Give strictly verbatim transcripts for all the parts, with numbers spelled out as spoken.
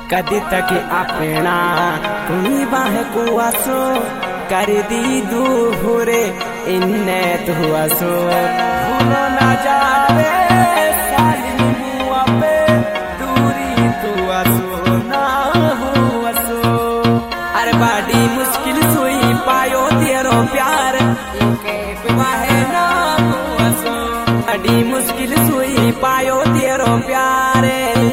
कदी तक अपना कुनी बाहे कुआसो कर दी दूरे इन्ने तुआसो भूलो ना जावे साली मुआ पे दूरी तुआसो ना हुआसो। अरे बड़ी मुश्किल सुई पायो तेरो प्यार इनके बाहे ना हुआसो। बड़ी मुश्किल सुई पायो तेरो प्यार।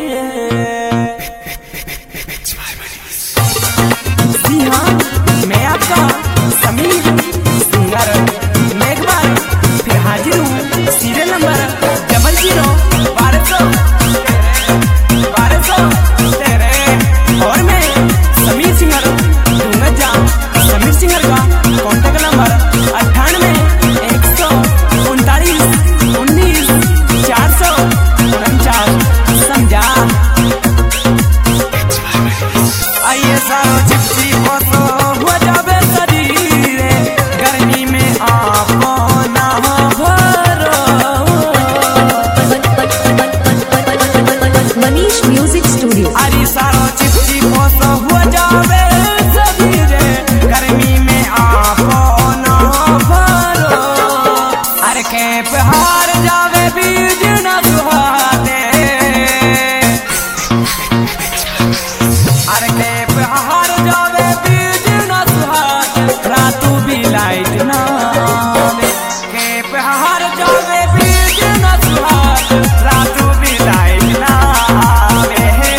मैं आपका समीर सिंगर मैं एक बार फिर हाजिर हूँ सीरियल नंबर डबल जीरो बारह सौ बारह सौ तेरे। और मैं समीर सिंगर दूंगा जा समीर सिंगर का कॉन्टेक्ट नंबर अट्ठानवे एक सौ उनतालीस उन्नीस चार सौ उनचास। समझा आइए सारो चिपची फोटो हुआ जावे शरीरे गर्मी में आपको ना भरो। Manish music studio. अरे सारो चिपची फोटो हुआ जावे शरीरे गर्मी में आपको ना भरो। अरे कैप हार जावे बीज ना सुहाते। अरे कैप हार जावे बीज ना सुहाते रातू भी लाइट ना आवे। कैप हार जावे बीज ना सुहाते रातू भी लाइट ना आवे।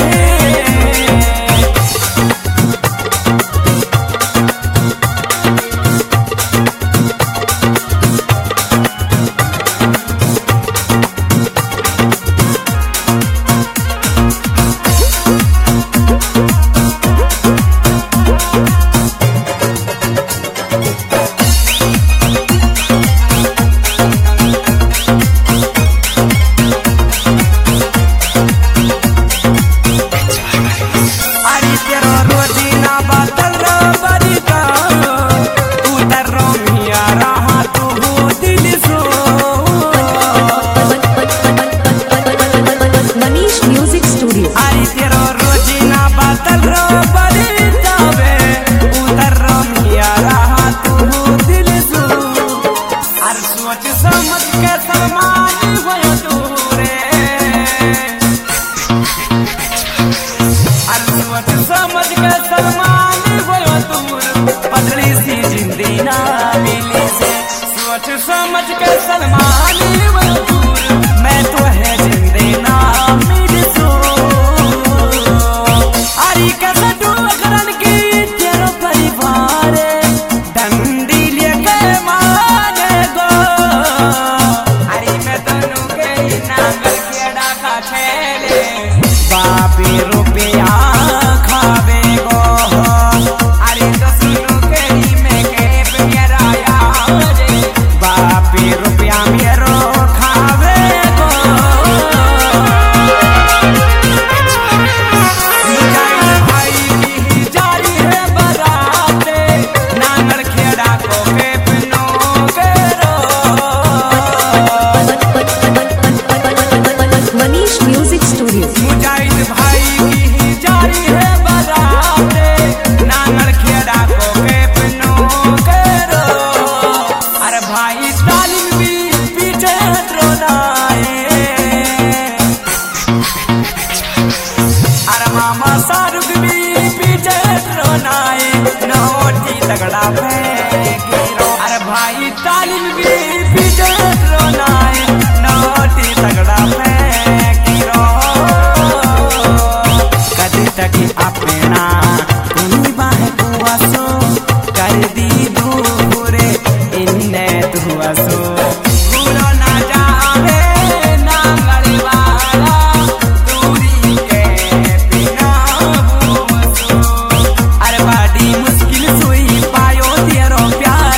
समझ के सलमान होयो दूर पतली सी जिंदगी ना मिली से। सोच समझ के सलमान होयो दूर मैं तो है जिंदगी ना मिली सो। अरे कैसे तू अगरन की तेरा परिवार डंडी लेके माने गो। अरे मैं तनु के नांगल केड़ा का छेले बापी रुपया खावे गो। अरे तो सुनो के में कैप मेरा यार बापी रुपया मेरो खावे गो। भाई की जारी है बराते नांगल खेड़ा को कैप नो करो। Manish music studio. मुजाहिद भाई की जारी है बराते नांगल खेड़ा को कैप नो करो। अरे भाई तालिम भी पीछे ड्रोनाए। अरे मामा शाहरुख भी पीछे ड्रोनाए नोटी तगड़ा फेंकीरो। अरे भाई तालिम भी पीछे ड्रोनाए नोटी तगड़ा फेंकीरो। कदी तक अपना कुनी बाहे कुआसो कर दी दूरे इन्ने तुआसो। भूलो ना जावे नांगल वाला दूरी के बिना हुआसो। अरे बड़ी मुश्किल सुई पायो तेरो प्यार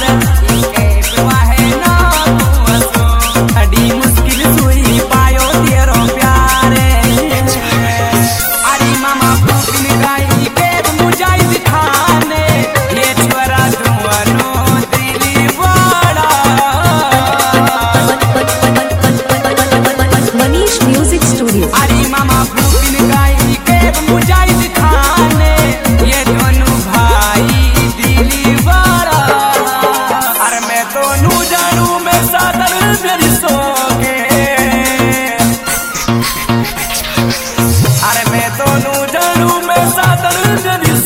चालू में साधन तेरी